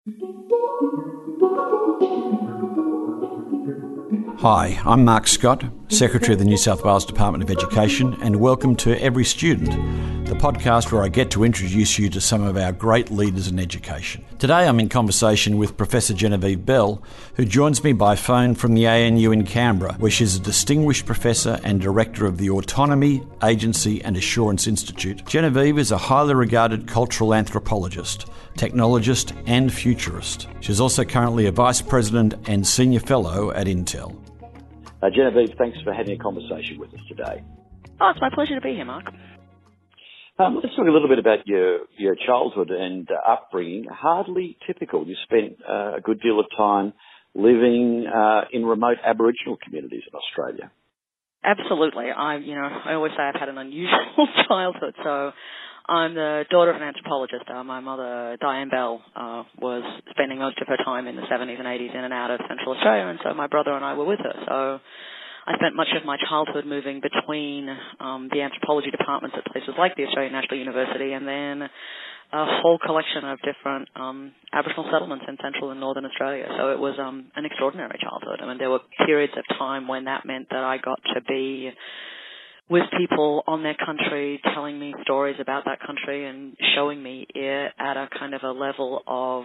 Hi, I'm Mark Scott, Secretary of the New South Wales Department of Education, and welcome to Every Student, the podcast where I get to introduce you to some of our great leaders in education. Today I'm in conversation with Professor Genevieve Bell, who joins me by phone from the ANU in Canberra, where she's a distinguished professor and director of the Autonomy, Agency and Assurance Institute. Genevieve is a highly regarded cultural anthropologist, technologist and futurist. She's also currently a Vice President and Senior Fellow at Intel. Genevieve, thanks for having a conversation with us today. Oh, it's my pleasure to be here, Mark. Let's talk a little bit about your childhood and upbringing. Hardly typical. You spent a good deal of time living in remote Aboriginal communities in Australia. Absolutely. I always say I've had an unusual childhood. So I'm the daughter of an anthropologist. My mother, Diane Bell, was spending most of her time in the 70s and 80s in and out of Central Australia, and so my brother and I were with her. So I spent much of my childhood moving between the anthropology departments at places like the Australian National University and then a whole collection of different Aboriginal settlements in Central and Northern Australia. So it was an extraordinary childhood. I mean, there were periods of time when that meant that I got to be with people on their country, telling me stories about that country and showing me it at a kind of a level of,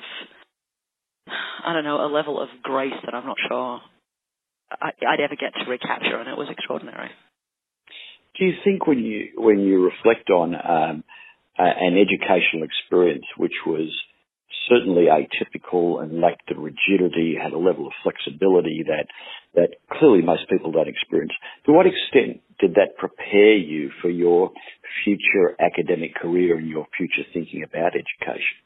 a level of grace that I'm not sure I'd ever get to recapture, and it was extraordinary. Do you think when you reflect on an educational experience which was certainly atypical and lacked the rigidity, had a level of flexibility that clearly most people don't experience, to what extent did that prepare you for your future academic career and your future thinking about education?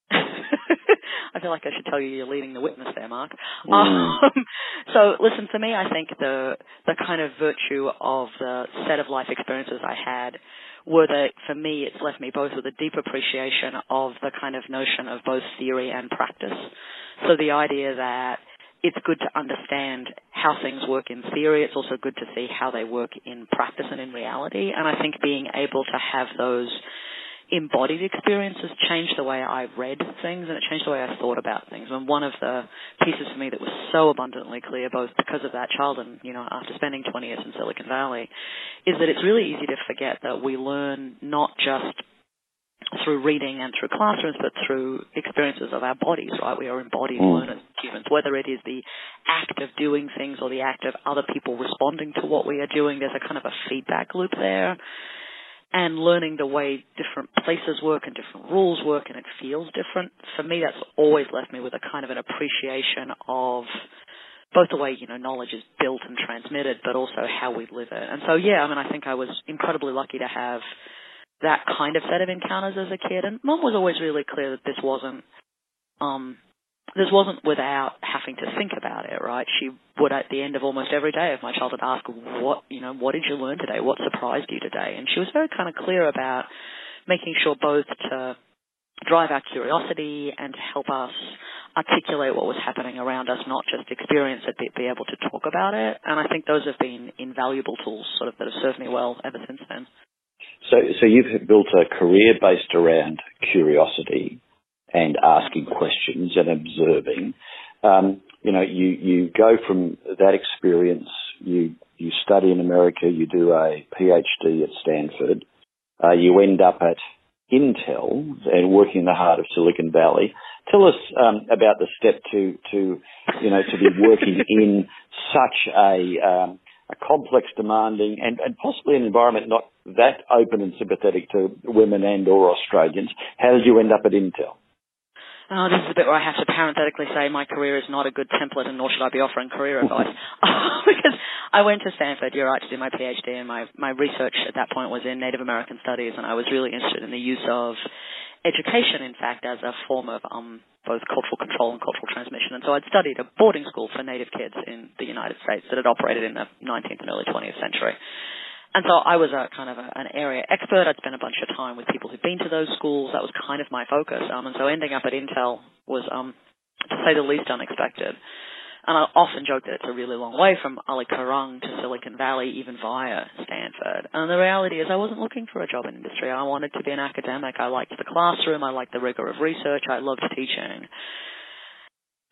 I feel like I should tell you you're leading the witness there, Mark. So, listen, for me, I think the kind of virtue of the set of life experiences I had were that, for me, it's left me both with a deep appreciation of the kind of notion of both theory and practice. So the idea that it's good to understand how things work in theory. It's also good to see how they work in practice and in reality. And I think being able to have those embodied experiences changed the way I read things, and it changed the way I thought about things. And one of the pieces for me that was so abundantly clear, both because of that child and, after spending 20 years in Silicon Valley, is that it's really easy to forget that we learn not just through reading and through classrooms, but through experiences of our bodies, right? We are embodied learners, humans, whether it is the act of doing things or the act of other people responding to what we are doing. There's a kind of a feedback loop there. And learning the way different places work and different rules work, and it feels different. For me, that's always left me with a kind of an appreciation of both the way, knowledge is built and transmitted, but also how we live it. And so, I think I was incredibly lucky to have that kind of set of encounters as a kid. And Mum was always really clear that this wasn't without having to think about it, right? She would, at the end of almost every day of my childhood, ask, what did you learn today? What surprised you today? And she was very kind of clear about making sure both to drive our curiosity and to help us articulate what was happening around us, not just experience it, but be able to talk about it. And I think those have been invaluable tools sort of that have served me well ever since then. So you've built a career based around curiosity and asking questions and observing. You go from that experience, you study in America, you do a PhD at Stanford, you end up at Intel and working in the heart of Silicon Valley. Tell us about the step to be working in such a complex, demanding, and possibly an environment not that open and sympathetic to women and or Australians. How did you end up at Intel? Oh, this is the bit where I have to parenthetically say my career is not a good template, and nor should I be offering career advice. Because I went to Stanford, you're right, to do my PhD, and my research at that point was in Native American studies, and I was really interested in the use of education, in fact, as a form of both cultural control and cultural transmission. And so I'd studied a boarding school for Native kids in the United States that had operated in the 19th and early 20th century. And so I was an area expert. I'd spent a bunch of time with people who'd been to those schools. That was kind of my focus. And so ending up at Intel was, to say the least, unexpected. And I often joke that it's a really long way from Ali Kurung to Silicon Valley, even via Stanford. And the reality is I wasn't looking for a job in industry. I wanted to be an academic. I liked the classroom. I liked the rigor of research. I loved teaching.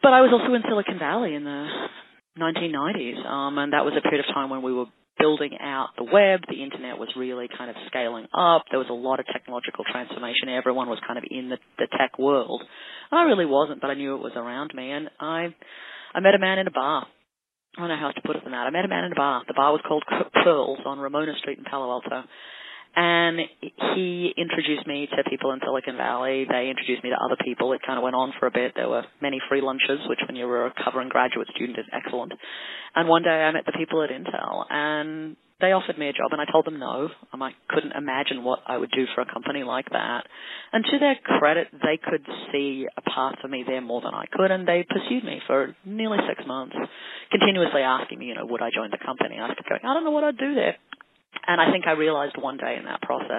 But I was also in Silicon Valley in the 1990s, and that was a period of time when we were building out the web. The internet was really kind of scaling up. There was a lot of technological transformation. Everyone was kind of in the tech world. And I really wasn't, but I knew it was around me. And I met a man in a bar. I don't know how else to put it than that. I met a man in a bar. The bar was called Pearls on Ramona Street in Palo Alto. And he introduced me to people in Silicon Valley. They introduced me to other people. It kind of went on for a bit. There were many free lunches, which when you were a recovering graduate student is excellent. And one day I met the people at Intel, and they offered me a job, and I told them no. I couldn't imagine what I would do for a company like that. And to their credit, they could see a path for me there more than I could, and they pursued me for nearly 6 months, continuously asking me, would I join the company? I kept going, I don't know what I'd do there. And I think I realized one day in that process,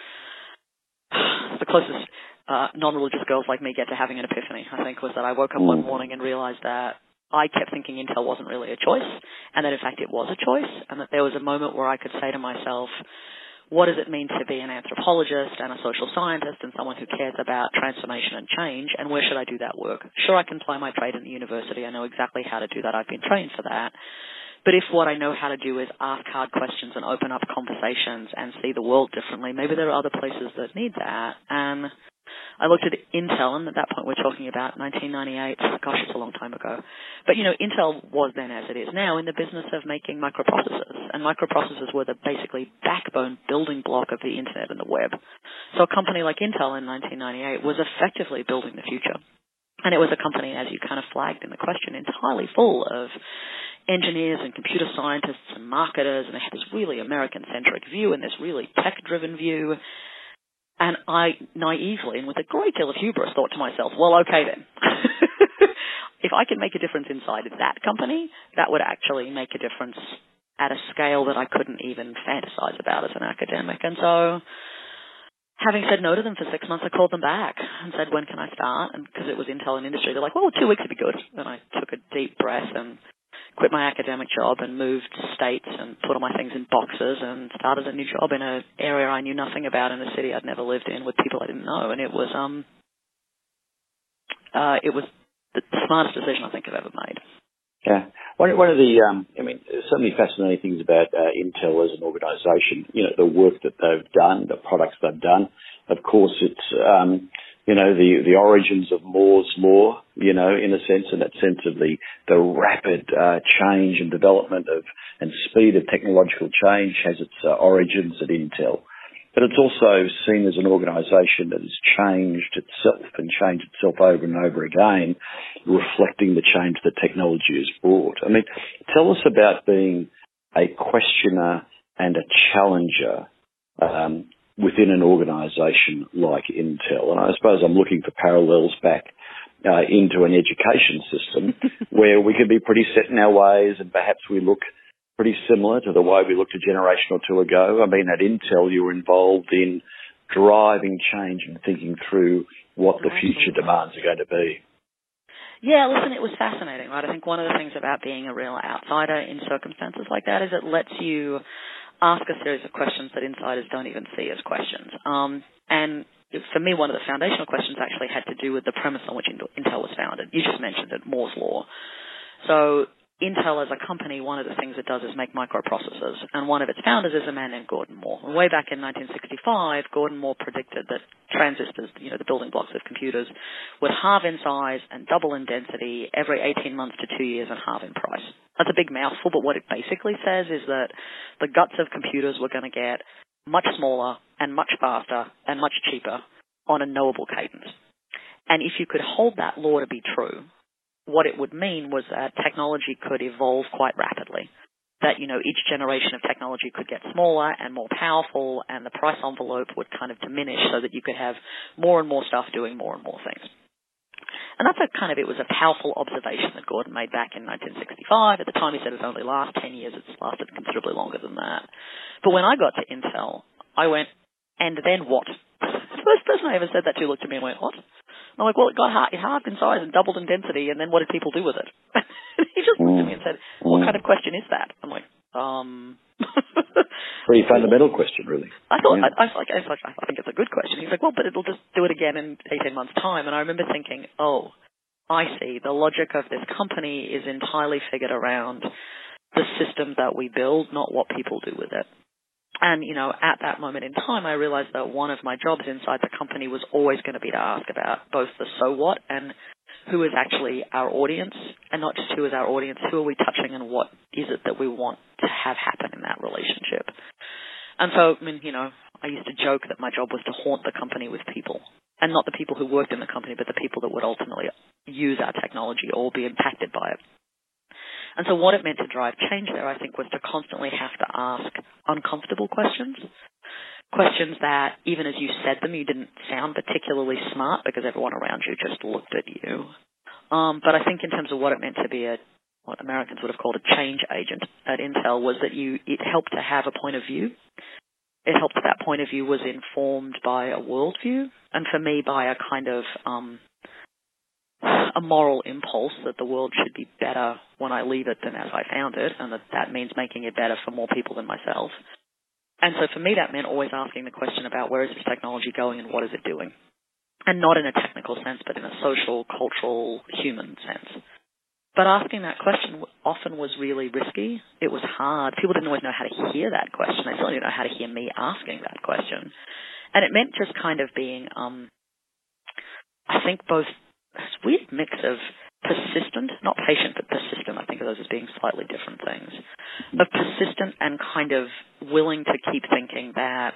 the closest non-religious girls like me get to having an epiphany, I think, was that I woke up one morning and realized that I kept thinking Intel wasn't really a choice, and that in fact it was a choice, and that there was a moment where I could say to myself, what does it mean to be an anthropologist and a social scientist and someone who cares about transformation and change, and where should I do that work? Sure, I can apply my trade in the university. I know exactly how to do that. I've been trained for that. But if what I know how to do is ask hard questions and open up conversations and see the world differently, maybe there are other places that need that. And I looked at Intel, and at that point we're talking about 1998. Gosh, it's a long time ago. But, Intel was then, as it is now, in the business of making microprocessors. And microprocessors were the basically backbone building block of the Internet and the web. So a company like Intel in 1998 was effectively building the future. And it was a company, as you kind of flagged in the question, entirely full of engineers and computer scientists and marketers, and they had this really American-centric view and this really tech-driven view. And I naively and with a great deal of hubris thought to myself, well, okay then. If I can make a difference inside that company, that would actually make a difference at a scale that I couldn't even fantasize about as an academic. And so, having said no to them for 6 months, I called them back and said, when can I start? And because it was Intel and industry, they're like, well, 2 weeks would be good. And I took a deep breath and quit my academic job and moved states and put all my things in boxes and started a new job in an area I knew nothing about, in a city I'd never lived in, with people I didn't know. And it was the smartest decision I think I've ever made. Yeah. One of the, there's so many fascinating things about Intel as an organisation. The work that they've done, the products they've done. Of course, it's, the origins of Moore's Law, in a sense, and that sense of the rapid change and development and speed of technological change has its origins at Intel. But it's also seen as an organisation that has changed itself and changed itself over and over again, reflecting the change that technology has brought. Tell us about being a questioner and a challenger within an organisation like Intel. And I suppose I'm looking for parallels back into an education system where we can be pretty set in our ways, and perhaps we look pretty similar to the way we looked a generation or two ago. At Intel, you were involved in driving change and thinking through what the future demands are going to be. Yeah, listen, it was fascinating, right? I think one of the things about being a real outsider in circumstances like that is it lets you ask a series of questions that insiders don't even see as questions. And for me, one of the foundational questions actually had to do with the premise on which Intel was founded. You just mentioned it, Moore's Law. So Intel as a company, one of the things it does is make microprocessors, and one of its founders is a man named Gordon Moore. And way back in 1965, Gordon Moore predicted that transistors, the building blocks of computers, would halve in size and double in density every 18 months to 2 years and halve in price. That's a big mouthful, but what it basically says is that the guts of computers were going to get much smaller and much faster and much cheaper on a knowable cadence. And if you could hold that law to be true, what it would mean was that technology could evolve quite rapidly, that, each generation of technology could get smaller and more powerful, and the price envelope would kind of diminish so that you could have more and more stuff doing more and more things. And that's it was a powerful observation that Gordon made back in 1965. At the time he said it would only last 10 years. It's lasted considerably longer than that. But when I got to Intel, I went, and then what? The first person I ever said that to looked at me and went, what? And I'm like, well, it halved in size and doubled in density, and then what did people do with it? He just looked at me and said, what kind of question is that? I'm like, Pretty fundamental question, really. I thought, yeah. I think it's a good question. He's like, well, but it'll just do it again in 18 months' time. And I remember thinking, oh, I see, the logic of this company is entirely figured around the system that we build, not what people do with it. And, you know, at that moment in time, I realized that one of my jobs inside the company was always going to be to ask about both the so what and who is actually our audience, and not just who is our audience, who are we touching and what is it that we want to have happen in that relationship. And so, I mean, you know, I used to joke that my job was to haunt the company with people, and not the people who worked in the company, but the people that would ultimately use our technology or be impacted by it. And so what it meant to drive change there, I think, was to constantly have to ask uncomfortable questions, questions that, even as you said them, you didn't sound particularly smart because everyone around you just looked at you. But I think in terms of what it meant to be what Americans would have called a change agent at Intel, was that it helped to have a point of view. It helped that point of view was informed by a worldview, and for me, by a kind of a moral impulse that the world should be better when I leave it than as I found it, and that means making it better for more people than myself. And so for me, that meant always asking the question about where is this technology going and what is it doing? And not in a technical sense, but in a social, cultural, human sense. But asking that question often was really risky. It was hard. People didn't always know how to hear that question. They certainly didn't know how to hear me asking that question. And it meant just kind of being, I think, both this weird mix of persistent, not patient, but persistent. I think of those as being slightly different things. Of persistent and kind of willing to keep thinking that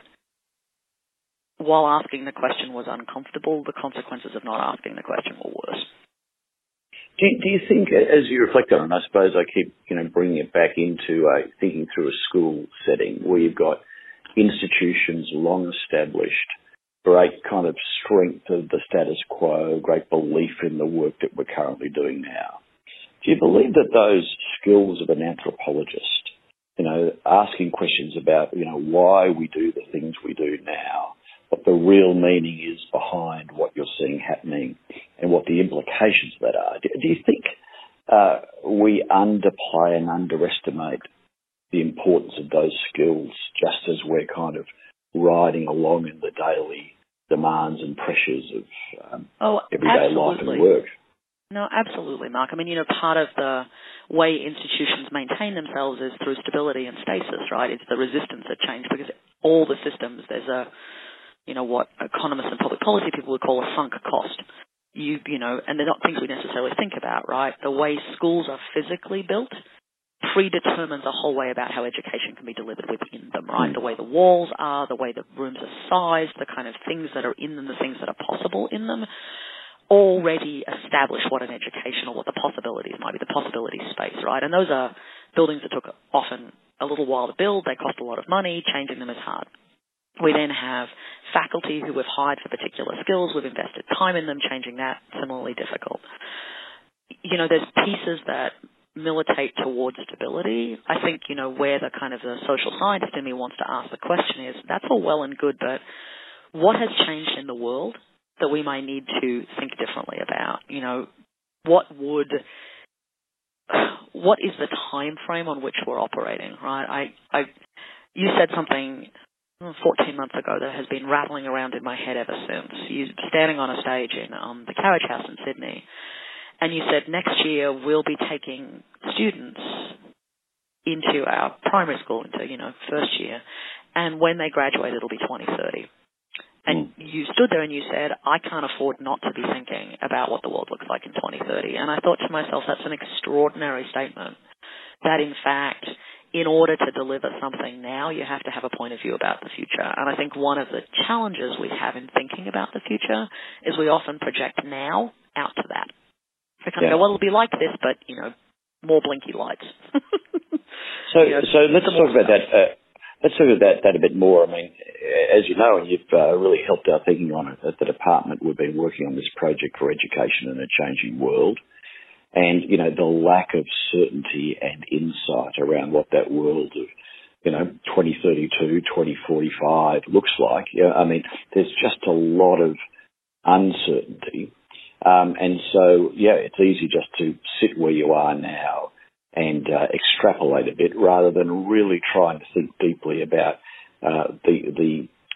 while asking the question was uncomfortable, the consequences of not asking the question were worse. Do you think, as you reflect on it, and I suppose I keep bringing it back into thinking through a school setting where you've got institutions long established, great kind of strength of the status quo, great belief in the work that we're currently doing now. Do you believe that those skills of an anthropologist, asking questions about, why we do the things we do now, what the real meaning is behind what you're seeing happening and what the implications of that are, do you think we underplay and underestimate the importance of those skills just as we're kind of riding along in the daily demands and pressures of everyday life and work? No, absolutely, Mark. I mean, part of the way institutions maintain themselves is through stability and stasis, right? It's the resistance to change, because all the systems, there's what economists and public policy people would call a sunk cost. And they're not things we necessarily think about, right? The way schools are physically built predetermines a whole way about how education can be delivered within them, right? The way the walls are, the way the rooms are sized, the kind of things that are in them, the things that are possible in them, already establish what an education or what the possibilities might be, the possibility space, right? And those are buildings that took often a little while to build. They cost a lot of money. Changing them is hard. We then have faculty who we've hired for particular skills. We've invested time in them. Changing that, similarly difficult. There's pieces that militate towards stability. I think, where the kind of the social scientist in me wants to ask the question is, that's all well and good, but what has changed in the world that we might need to think differently about? What is the time frame on which we're operating, right? You said something 14 months ago that has been rattling around in my head ever since. You're standing on a stage in the Carriage House in Sydney, and you said next year we'll be taking students into our primary school, into, first year, and when they graduate it'll be 2030. And you stood there and you said, I can't afford not to be thinking about what the world looks like in 2030. And I thought to myself, that's an extraordinary statement, that in fact, in order to deliver something now, you have to have a point of view about the future. And I think one of the challenges we have in thinking about the future is we often project now out to that. We kind of go, well, it'll be like this, but, more blinky lights. So let's talk about that. Let's talk about that a bit more. I mean, as you know, and you've really helped our thinking on it at the department, we've been working on this project for education in a changing world. And, the lack of certainty and insight around what that world of, 2032, 2045 looks like. I mean, there's just a lot of uncertainty. And so, it's easy just to sit where you are now and extrapolate a bit rather than really trying to think deeply about the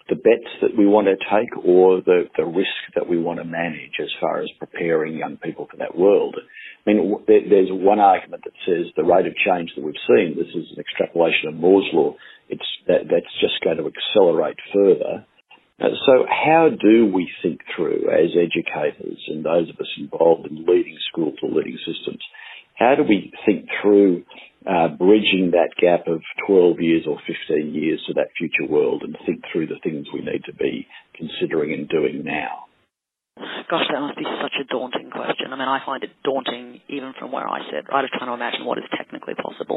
the bets that we want to take or the risk that we want to manage as far as preparing young people for that world. I mean, there's one argument that says the rate of change that we've seen, this is an extrapolation of Moore's law, that's just going to accelerate further. So how do we think through, as educators and those of us involved in leading schools or leading systems, how do we think through bridging that gap of 12 years or 15 years to that future world and think through the things we need to be considering and doing now? Gosh, that must be such a daunting question. I mean, I find it daunting even from where I sit, right, of trying to imagine what is technically possible.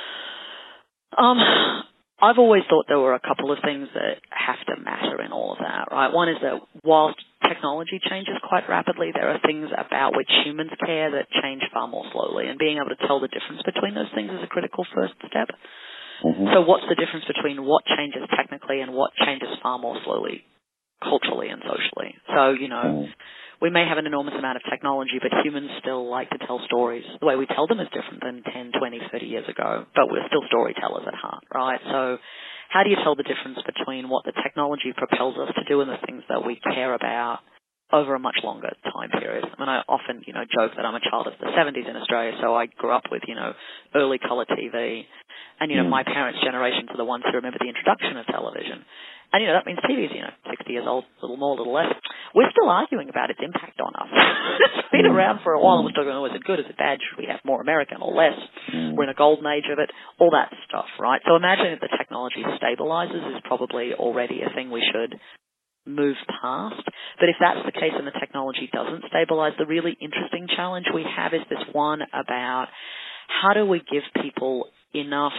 I've always thought there were a couple of things that have to matter in all of that, right? One is that whilst technology changes quite rapidly, there are things about which humans care that change far more slowly, and being able to tell the difference between those things is a critical first step. Mm-hmm. So what's the difference between what changes technically and what changes far more slowly culturally and socially? So, we may have an enormous amount of technology, but humans still like to tell stories. The way we tell them is different than 10, 20, 30 years ago, but we're still storytellers at heart, right? So how do you tell the difference between what the technology propels us to do and the things that we care about over a much longer time period? I mean, I often, joke that I'm a child of the 70s in Australia, so I grew up with, early colour TV. And, my parents' generations are the ones who remember the introduction of television. And, that means TV is, 60 years old, a little more, a little less. We're still arguing about its impact on us. It's been around for a while, and we're still going, is it good, is it bad, should we have more American or less? We're in a golden age of it, all that stuff, right? So imagining that the technology stabilizes is probably already a thing we should move past. But if that's the case and the technology doesn't stabilize, the really interesting challenge we have is this one about how do we give people enough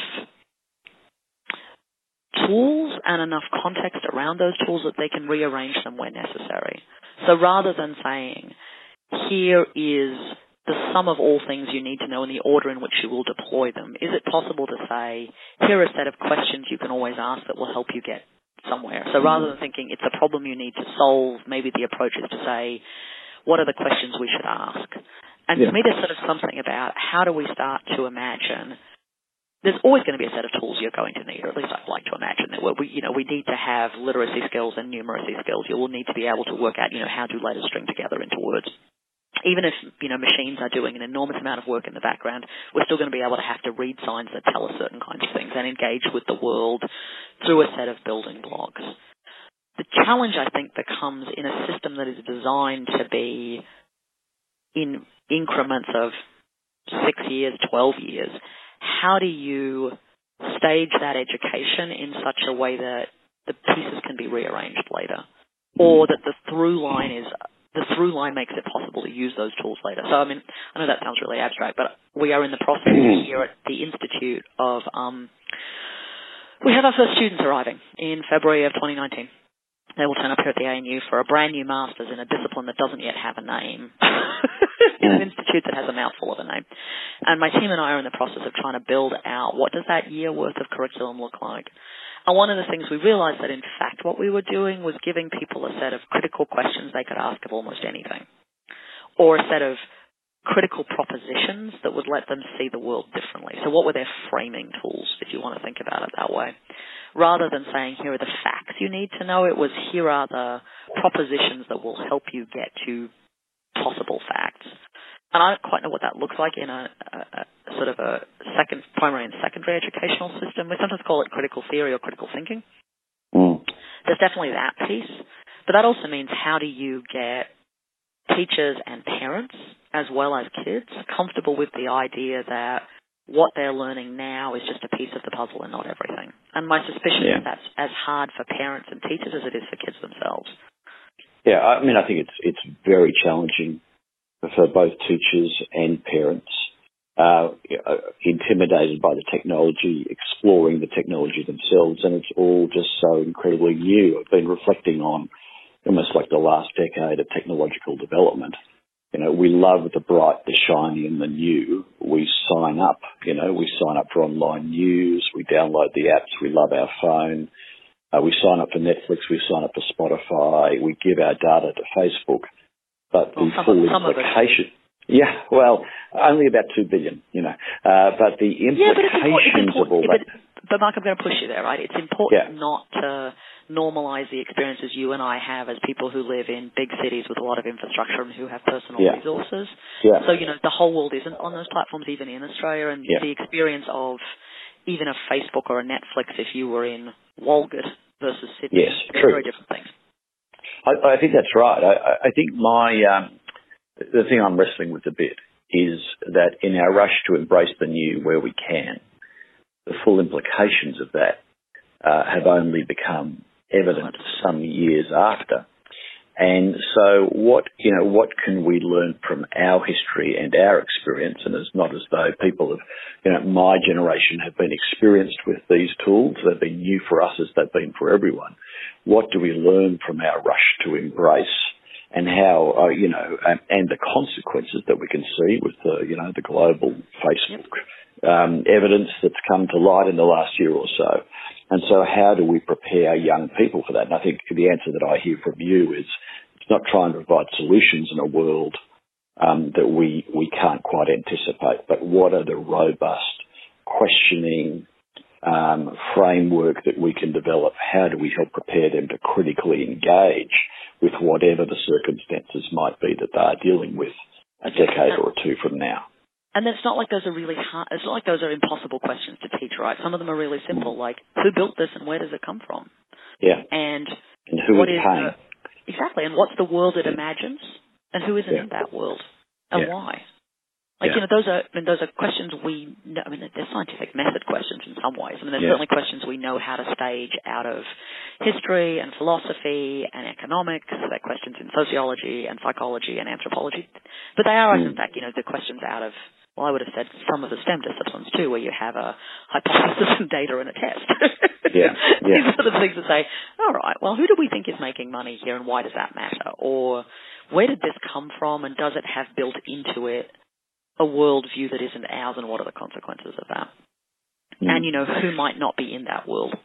tools and enough context around those tools that they can rearrange them where necessary. So rather than saying, here is the sum of all things you need to know in the order in which you will deploy them, is it possible to say, here are a set of questions you can always ask that will help you get somewhere? So rather than thinking it's a problem you need to solve, maybe the approach is to say, what are the questions we should ask? And to me, there's sort of something about how do we start to imagine there's always going to be a set of tools you're going to need, or at least I'd like to imagine that we need to have literacy skills and numeracy skills. You will need to be able to work out, how do letters string together into words. Even if, machines are doing an enormous amount of work in the background, we're still going to be able to have to read signs that tell us certain kinds of things and engage with the world through a set of building blocks. The challenge, I think, becomes in a system that is designed to be in increments of 6 years, 12 years. How do you stage that education in such a way that the pieces can be rearranged later, or that the through line makes it possible to use those tools later? So, I mean, I know that sounds really abstract, but we are in the process here at the Institute of, we have our first students arriving in February of 2019. They will turn up here at the ANU for a brand new master's in a discipline that doesn't yet have a name, in an institute that has a mouthful of a name. And my team and I are in the process of trying to build out what does that year worth of curriculum look like. And one of the things we realized that, in fact, what we were doing was giving people a set of critical questions they could ask of almost anything, or a set of critical propositions that would let them see the world differently. So what were their framing tools, if you want to think about it that way? Rather than saying, here are the facts you need to know, it was, here are the propositions that will help you get to possible facts. And I don't quite know what that looks like in a sort of a primary and secondary educational system. We sometimes call it critical theory or critical thinking. There's definitely that piece. But that also means, how do you get teachers and parents, as well as kids, comfortable with the idea that what they're learning now is just a piece of the puzzle and not everything? And my suspicion is that's as hard for parents and teachers as it is for kids themselves. Yeah, I mean, I think it's very challenging for both teachers and parents, intimidated by the technology, exploring the technology themselves, and it's all just so incredibly new. I've been reflecting on almost like the last decade of technological development. We love the bright, the shiny, and the new. We sign up, we sign up for online news, we download the apps, we love our phone, we sign up for Netflix, we sign up for Spotify, we give our data to Facebook. But the full implication, only about 2 billion, but the implications of all that. But Mark, I'm going to push you there, right? It's important not to normalize the experiences you and I have as people who live in big cities with a lot of infrastructure and who have personal resources. Yeah. So, the whole world isn't on those platforms, even in Australia, and the experience of even a Facebook or a Netflix if you were in Walgett versus Sydney. Yes, true. Very different things. I think that's right. I think the thing I'm wrestling with a bit is that in our rush to embrace the new where we can, the full implications of that have only become evident some years after. And so what can we learn from our history and our experience? And it's not as though people of, my generation have been experienced with these tools. They've been new for us as they've been for everyone. What do we learn from our rush to embrace, and how, and the consequences that we can see with the global Facebook evidence that's come to light in the last year or so. And so how do we prepare young people for that? And I think the answer that I hear from you is it's not trying to provide solutions in a world that we can't quite anticipate, but what are the robust questioning framework that we can develop? How do we help prepare them to critically engage with whatever the circumstances might be that they are dealing with a decade or two from now? And it's not like those are really hard. It's not like those are impossible questions to teach, right? Some of them are really simple, like who built this and where does it come from? Yeah. And who is paying? Exactly. And what's the world it imagines, and who isn't in that world, and why? Those are questions we know. I mean, they're scientific method questions in some ways. I mean, they're certainly questions we know how to stage out of history and philosophy and economics. They're questions in sociology and psychology and anthropology. But they are, in fact, the questions out of, well, I would have said some of the STEM disciplines too, where you have a hypothesis and data and a test. These are the things that say, all right, well, who do we think is making money here and why does that matter? Or where did this come from and does it have built into it a worldview that isn't ours, and what are the consequences of that? And, who might not be in that world?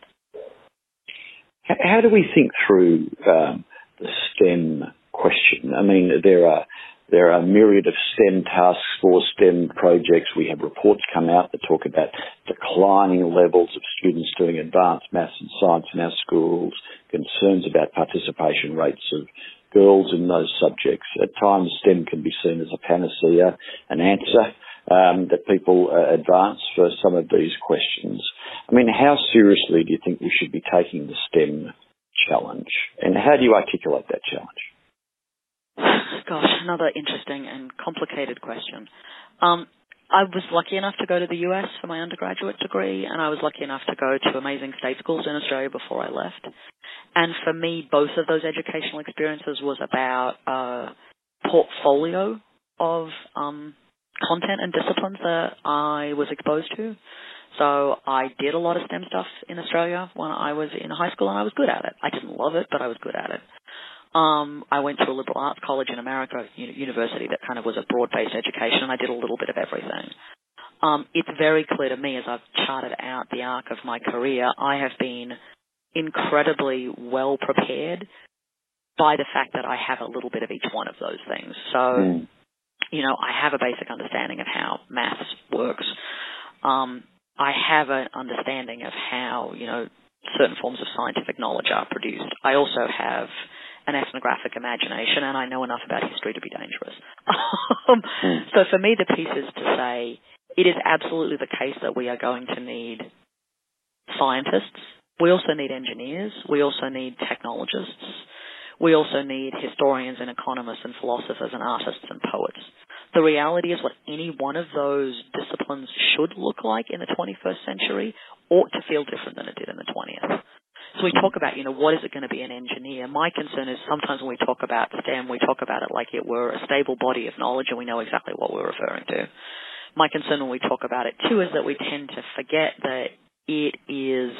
How do we think through the STEM question? I mean, there are a myriad of STEM tasks for STEM projects. We have reports come out that talk about declining levels of students doing advanced maths and science in our schools, concerns about participation rates of girls in those subjects. At times, STEM can be seen as a panacea, an answer that people advance for some of these questions. I mean, how seriously do you think we should be taking the STEM challenge? And how do you articulate that challenge? Gosh, another interesting and complicated question. I was lucky enough to go to the US for my undergraduate degree, and I was lucky enough to go to amazing state schools in Australia before I left. And for me, both of those educational experiences was about a portfolio of content and disciplines that I was exposed to. So I did a lot of STEM stuff in Australia when I was in high school, and I was good at it. I didn't love it, but I was good at it. I went to a liberal arts college in America, university that kind of was a broad-based education, and I did a little bit of everything. It's very clear to me as I've charted out the arc of my career, I have been incredibly well prepared by the fact that I have a little bit of each one of those things. So, I have a basic understanding of how maths works. I have an understanding of how, certain forms of scientific knowledge are produced. I also have an ethnographic imagination, and I know enough about history to be dangerous. So for me, the piece is to say it is absolutely the case that we are going to need scientists. We also need engineers. We also need technologists. We also need historians and economists and philosophers and artists and poets. The reality is what any one of those disciplines should look like in the 21st century ought to feel different than it did in the 20th. So we talk about, what is it going to be an engineer? My concern is sometimes when we talk about STEM, we talk about it like it were a stable body of knowledge and we know exactly what we're referring to. My concern when we talk about it too is that we tend to forget that it is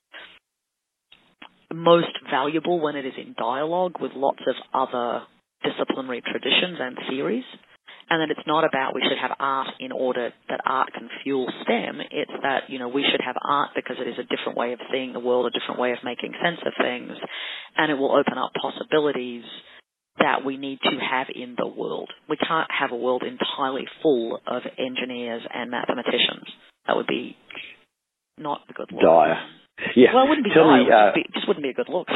most valuable when it is in dialogue with lots of other disciplinary traditions and theories, and that it's not about we should have art in order that art can fuel STEM. It's that, we should have art because it is a different way of seeing the world, a different way of making sense of things, and it will open up possibilities that we need to have in the world. We can't have a world entirely full of engineers and mathematicians. That would be not the good world. Dire. Yeah. Well, it wouldn't be it just wouldn't be a good look.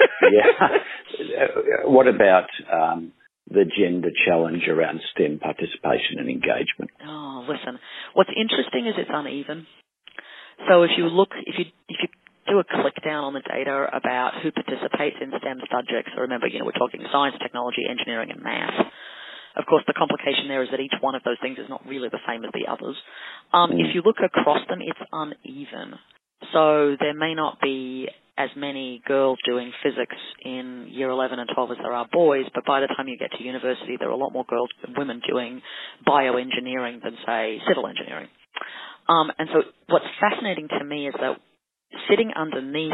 Yeah. What about the gender challenge around STEM participation and engagement? Oh, listen. What's interesting is it's uneven. So if you do a click down on the data about who participates in STEM subjects, so remember, we're talking science, technology, engineering, and math. Of course, the complication there is that each one of those things is not really the same as the others. If you look across them, it's uneven. So there may not be as many girls doing physics in year 11 and 12 as there are boys, but by the time you get to university, there are a lot more girls and women doing bioengineering than, say, civil engineering. And so what's fascinating to me is that sitting underneath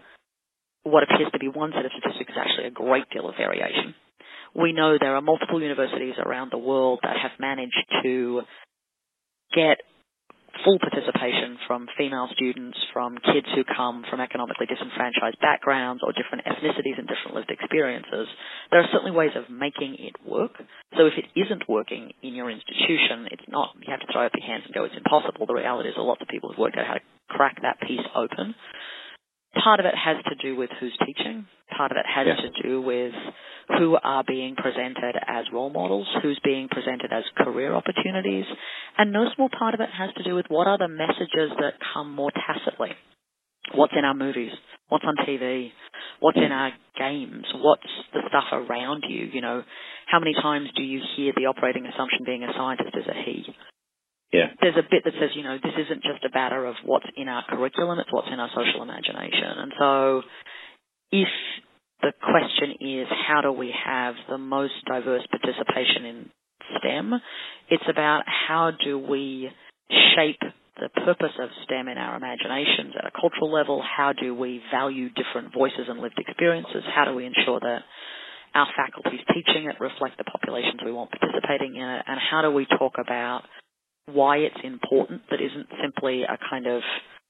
what appears to be one set of statistics is actually a great deal of variation. We know there are multiple universities around the world that have managed to get full participation from female students, from kids who come from economically disenfranchised backgrounds or different ethnicities and different lived experiences. There are certainly ways of making it work. So if it isn't working in your institution, it's not, you have to throw up your hands and go, it's impossible. The reality is a lot of people have worked out how to crack that piece open. Part of it has to do with who's teaching. Part of it has to do with who are being presented as role models, who's being presented as career opportunities. And no small part of it has to do with what are the messages that come more tacitly. What's in our movies? What's on TV? What's in our games? What's the stuff around you? How many times do you hear the operating assumption being a scientist is a he? Yeah. There's a bit that says, this isn't just a matter of what's in our curriculum, it's what's in our social imagination. And so if the question is how do we have the most diverse participation in STEM, it's about how do we shape the purpose of STEM in our imaginations at a cultural level, how do we value different voices and lived experiences, how do we ensure that our faculty's teaching it reflect the populations we want participating in it, and how do we talk about why it's important that isn't simply a kind of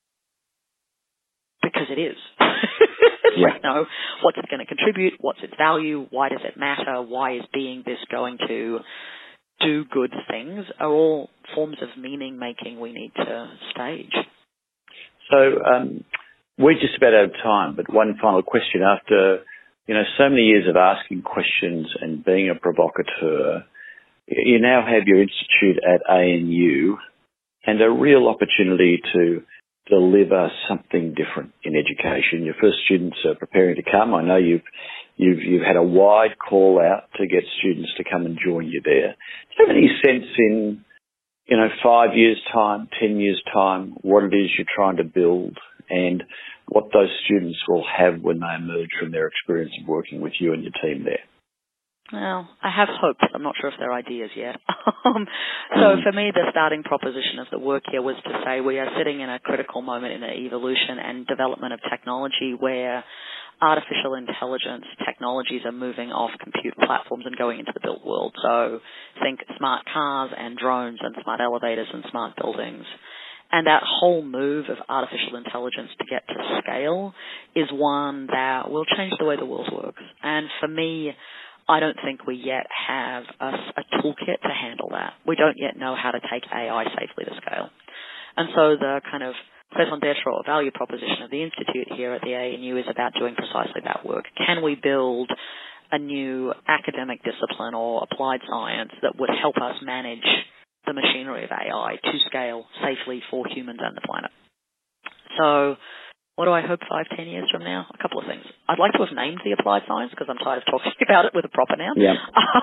because it is. What's it going to contribute? What's its value? Why does it matter? Why is being this going to do good things? Are all forms of meaning making we need to stage. So we're just about out of time, but one final question. After so many years of asking questions and being a provocateur, you now have your institute at ANU and a real opportunity to deliver something different in education. Your first students are preparing to come. I know you've had a wide call out to get students to come and join you there. Do you have any sense in 5 years' time, 10 years' time, what it is you're trying to build and what those students will have when they emerge from their experience of working with you and your team there? Well, I have hopes. I'm not sure if they're ideas yet. So for me, the starting proposition of the work here was to say we are sitting in a critical moment in the evolution and development of technology where artificial intelligence technologies are moving off compute platforms and going into the built world. So think smart cars and drones and smart elevators and smart buildings. And that whole move of artificial intelligence to get to scale is one that will change the way the world works. And for me, I don't think we yet have a toolkit to handle that. We don't yet know how to take AI safely to scale. And so the kind of raison d'etre or value proposition of the Institute here at the ANU is about doing precisely that work. Can we build a new academic discipline or applied science that would help us manage the machinery of AI to scale safely for humans and the planet? So what do I hope 5-10 years from now? A couple of things. I'd like to have named the applied science because I'm tired of talking about it with a proper noun. Yeah.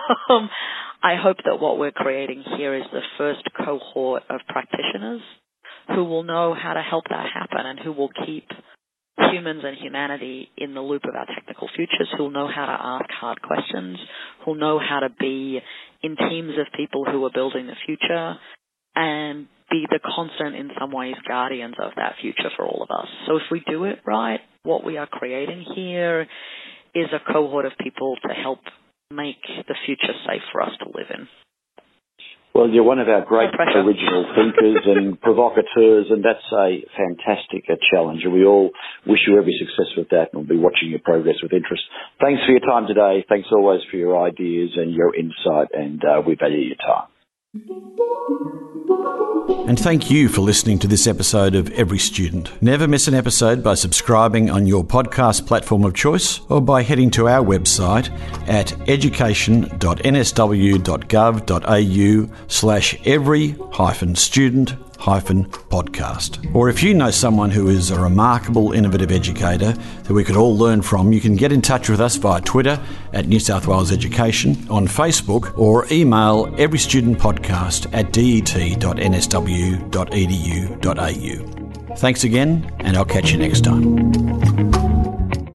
I hope that what we're creating here is the first cohort of practitioners who will know how to help that happen and who will keep humans and humanity in the loop of our technical futures, who will know how to ask hard questions, who will know how to be in teams of people who are building the future and be the constant, in some ways, guardians of that future for all of us. So if we do it right, what we are creating here is a cohort of people to help make the future safe for us to live in. Well, you're one of our great original thinkers and provocateurs, and that's a fantastic challenge. And we all wish you every success with that, and we'll be watching your progress with interest. Thanks for your time today. Thanks always for your ideas and your insight, and we value your time. And thank you for listening to this episode of Every Student. Never miss an episode by subscribing on your podcast platform of choice or by heading to our website at education.nsw.gov.au/every-student-podcast. Or if you know someone who is a remarkable, innovative educator that we could all learn from, you can get in touch with us via Twitter at New South Wales Education, on Facebook, or email everystudentpodcast@det.nsw.edu.au. Thanks again, and I'll catch you next time.